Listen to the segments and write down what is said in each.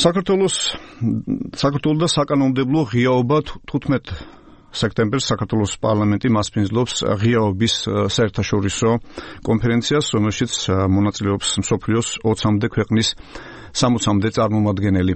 საქართველოს და საკანონმდებლო ღიაობა 15 სექტემბერს საქართველოს პარლამენტი მასპინძლობს ღიაობის საერთაშორისო კონფერენციას, რომელშიც მონაწილეობს მსოფლიოს 20-მდე ქვეყნის 60-მდე წარმომადგენელი.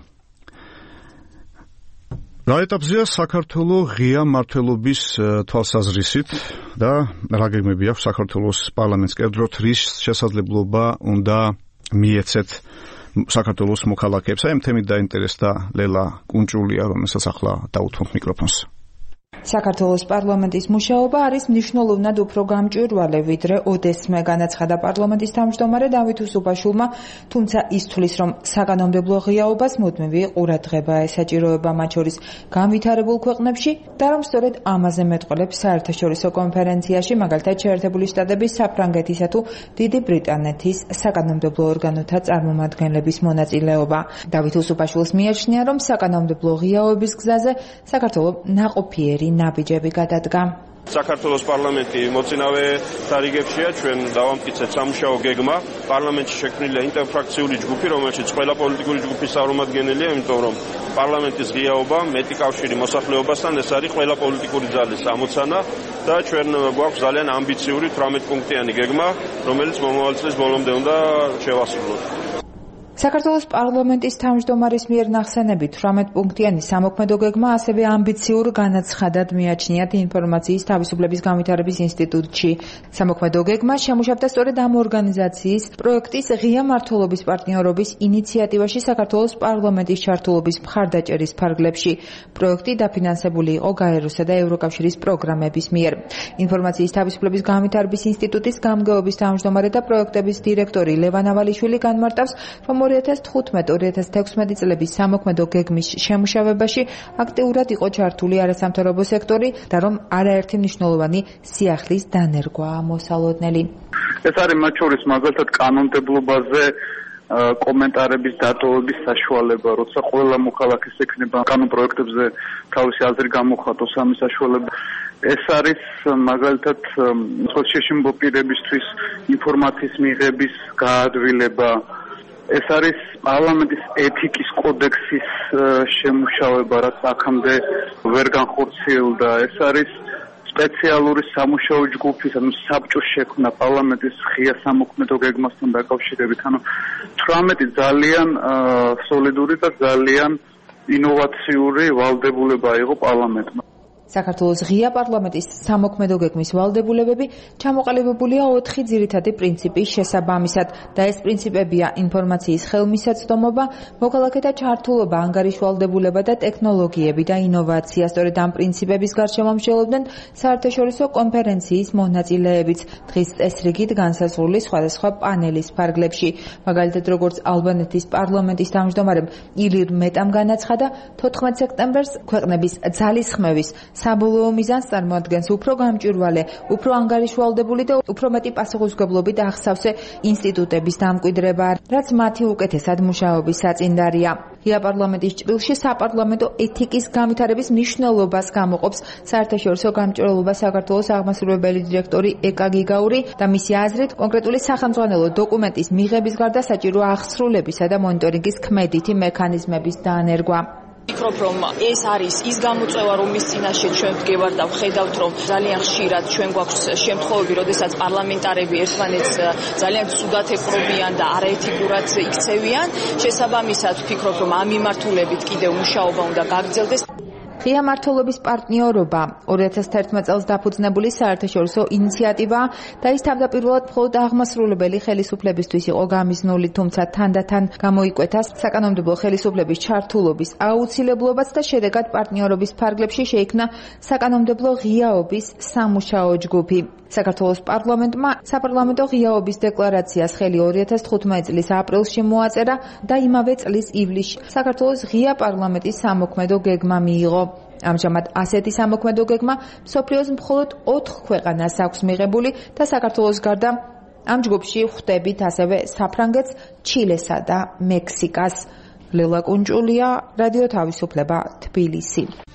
რა ეტაპზეა საქართველოს ღია მმართველობის თვალსაზრისით და რა გეგმები აქვს საქართველოს პარლამენტს კერდროთ, რის შესაძლებლობა უნდა მიეცეთ საქართველოს მოქალაქეებს? Ამ თემით დაინტერესდა ლელა კუნჭულია, რომელსაც ახლა დაუთმობ მიკროფონს. საქართველოს პარლამენტის მუშაობა არის მნიშვნელოვნად უფრო გამჭვირვალე, ვიდრე ოდესმე განაცხადა პარლამენტის თავმჯდომარე დავით უსუპაშვილმა, თუმცა ის თვლის, რომ საკანონმდებლო ღიაობას მუდმივი ყურადღება ესაჭიროება მათ შორის განვითარებულ ქვეყნებში და რომ სწორედ ამაზე მეტყველებს საერთაშორისო კონფერენციაში, მაგალითად შეერთებული შტატების, საფრანგეთისა თუ დიდი ბრიტანეთის საკანონმდებლო ორგანოთა წარმომადგენლების მონაწილეობა. დავით უსუპაშვილს მიაჩნია, რომ საკანონმდებლო ღიაობის გზაზე საქართველო ნაყოფიერი ნაბიჯები გადადგა. საქართველოს პარლამენტი მოწინავე დარიგებშია, ჩვენ დავამტკიცეთ სამუშაო გეგმა. პარლამენტში შექმნილია ინტერფრაქციული ჯგუფი, რომელშიც ყველა პოლიტიკური ჯგუფის წარმომადგენელია, იმიტომ რომ პარლამენტის ღიაობა მეტი კავშირი მოსახლეობასთან, ეს არის ყველა პოლიტიკური ძალის ამოცანა და ჩვენ გვაქვს ძალიან ამბიციური 18 პუნქტიანი გეგმა, რომელიც მომავალ წლის ბოლომდე უნდა შევასრულოთ. საქართველოს პარლამენტის თავმჯდომარის მიერ ნახსენებით 18 პუნქტიანი სამოქმედო გეგმა ასევე ამბიციურ განაცხადად მიაჩნიათ ინფორმაციის თავისუფლების განვითარების ინსტიტუტში. სამოქმედო გეგმა შემუშავდა სწორედ ამ ორგანიზაციის პროექტის ღია მმართველობის პარტნიორობის ინიციატივაში საქართველოს პარლამენტის ჩართულობის მხარდაჭერის ფარგლებში. პროექტი დაფინანსებული იყო გაეროსა და ევროკავშირის პროგრამების მიერ. ინფორმაციის თავისუფლების განვითარების ინსტიტუტის გამგეობის თავმჯდომარე და პროექტების დირექტორი ლევან ავალიშვილი განმარტავს, რომ 2015-2016 წლების სამოქმედო გეგმის შემუშავებაში აქტიურად იყო ჩართული არასამთავრობო სექტორი და რომ არაერთი მნიშვნელოვანი სიახლის დანერგვაა მოსალოდნელი. ეს არის მათ შორის მაგალითად კანონმდებლობაზე კომენტარების დატოვების საშუალება, როცა ყველა მოქალაქეს ექნება კანონპროექტებზე თავისი აზრი გამოხატოს ამის საშუალება. ეს არის მაგალითად სოციალურ პირებისთვის ინფორმაციის მიღების გაადვილება. ეს არის პარლამენტის ეთიკის კოდექსის შემუშავება, რაც აქამდე ვერ განხორციელდა. ეს არის სპეციალური სამუშაო ჯგუფის, ანუ საბჭოს შექმნა პარლამენტის ღია სამოქმედო გეგმასთან დაკავშირებით. ანუ 18 ძალიან სოლიდური და ძალიან ინოვაციური ვალდებულება იყო პარლამენტმა. საქართველოს ღია პარლამენტის სამოქმედო გეგმის ვალდებულებები ჩამოყალიბებულია 4 ძირითადი პრინციპის შესაბამისად და ეს პრინციპებია ინფორმაციის ხელმისაწვდომობა, მოქალაქეთა ჩართულობა, ანგარიშვალდებულება და ტექნოლოგიები და ინოვაცია. სწორედ ამ პრინციპების გარშემო მსჯელობდნენ საერთაშორისო კონფერენციის მონაწილეებიც დღის წესრიგით განსაზღვრული სხვადასხვა პანელის ფარგლებში. მაგალითად, როგორც ალბანეთის პარლამენტის თავმჯდომარემ ილირ მეტამ განაცხადა, 14 სექტემბერს ქვეყნების ძალისხმევის საბოლოო მიზანს წარმოადგენს უფრო გამჭვირვალე, უფრო ანგარიშვალდებული და უფრო მეტი პასუხისმგებლობით ახსავსე ინსტიტუტების დამკვიდრება, რაც მათი უკეთესად მუშაობის საწინდარია. ღია პარლამენტის ჭრილში საპარლამენტო ეთიკის განვითარების მნიშვნელობას გამოყოფს საერთაშორისო გამჭვირვალობა საქართველოს აღმასრულებელი დირექტორი ეკა გიგაური და მისი აზრით კონკრეტული სახელმძღვანელო დოკუმენტის მიღების გარდა საჭირო აღსრულებისა და მონიტორინგის ქმედითი მექანიზმების დანერგვა. ვფიქრობ, რომ ეს არის ის გამოწვევა, რომლის წინაშე ჩვენ ვდგევართ და ვხედავთ, რომ ძალიან ხშირად ჩვენ გვაქვს შემთხვევები, როდესაც პარლამენტარები ერთმანეთს ძალიან ცუდად ეპყრობიან და არაეთიკურად იქცევიან. შესაბამისად, ვფიქრობ, რომ ამ მიმართულებით კიდევ მუშაობა უნდა გაგრძელდეს. ღია მმართველობის პარტნიორობა 2011 წელს დაფუძნებული საერთაშორისო ინიციატივაა და ის თავდაპირველად მხოლოდ აღმასრულებელი ხელისუფლებისთვის იყო გამიზნული, თუმცა თანდათან გამოიკვეთა საკანონმდებლო ხელისუფლების ჩართულობის აუცილებლობაც და შედეგად პარტნიორობის ფარგლებში შეიქმნა საკანონმდებლო ღიაობის სამუშაო ჯგუფი. საქართველოს პარლამენტმა საპარლამენტო ღიაობის დეკლარაციას ხელი 2015 წლის აპრილში მოაწერა და იმავე წლის ივლისში საქართველოს ღია პარლამენტის სამოქმედო გეგმა მიიღო. ამჟამად ასეთი სამოქმედო გეგმა მსოფლიოს მხოლოდ 4 ქვეყანას აქვს მიღებული და საქართველოს გარდა ამ ჯგუფში ხვდებით ასევე საფრანგეთს, ჩილესა და მექსიკას. ლელა კუნჭულია, რადიო თავისუფლება, თბილისი.